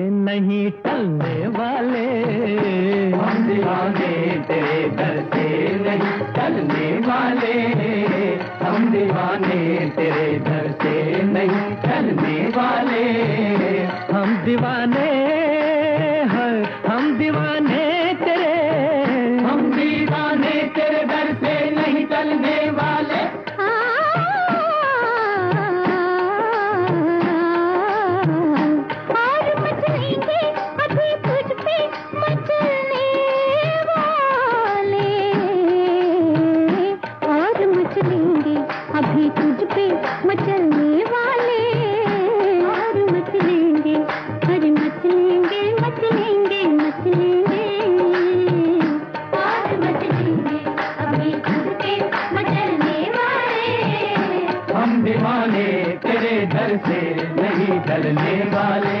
नहीं टलने वाले, हम दीवाने तेरे दर से नहीं टलने वाले, हम दीवाने तेरे दर से नहीं टलने वाले, हम दीवाने हैं, हम दीवाने तेरे, हम दीवाने तेरे दर से नहीं टलने वाले। अभी तुझ पे मचलने वाले, और मचलेंगे, अरे मचलेंगे मचलेंगे मचलेंगे, और मचलेंगे अभी तुझ पे मचलने वाले, हम दीवाने तेरे दर से नहीं टलने वाले।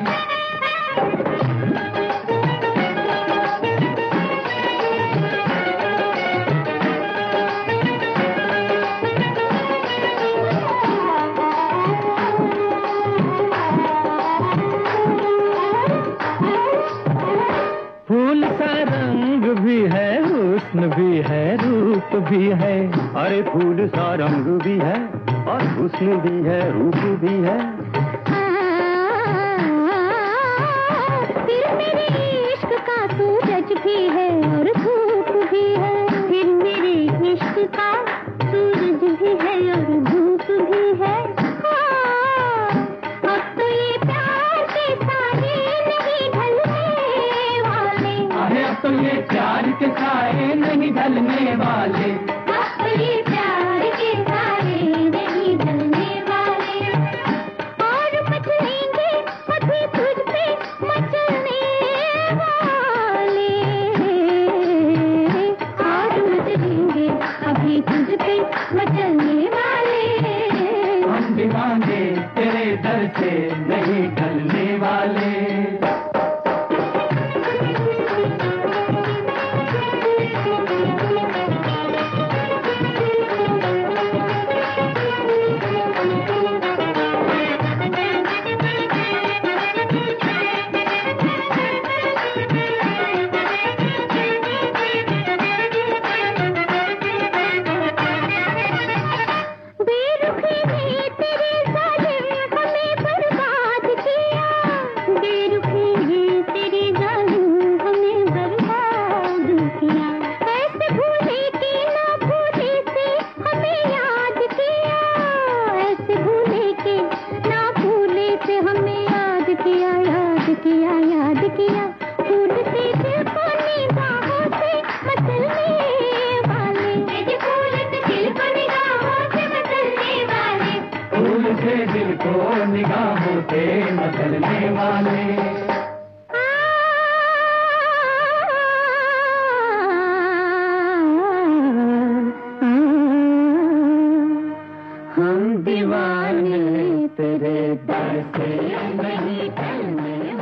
फूल सा रंग भी है, हुस्न भी है, रूप भी है। अरे फूल सा रंग भी है और हुस्न भी है, रूप भी है। फिर मेरे इश्क का सूरज भी है और धूप भी है, फिर मेरे इश्क का सूरज भी है और धूप भी है। अब तो ये प्यार के साए नहीं ढलने वाले, अब तो ये प्यार के साए नहीं ढलने वाले, अब तो ये प्यार के साए नहीं ढलने वाले, और मचलेंगे अभी तुझ पे मचलने वाले, और मचलेंगे अभी तुझ पे मचलने वाले, हम दीवाने तेरे दर से नहीं टलने वाले। याद किया फूल से दिल को निगाहों से मचलने वाले, फूल से दिल को निगाहों से मचलने वाले, फूल से दिल को निगाहों से मचलने वाले। हम दीवाने तेरे दर से नहीं टलने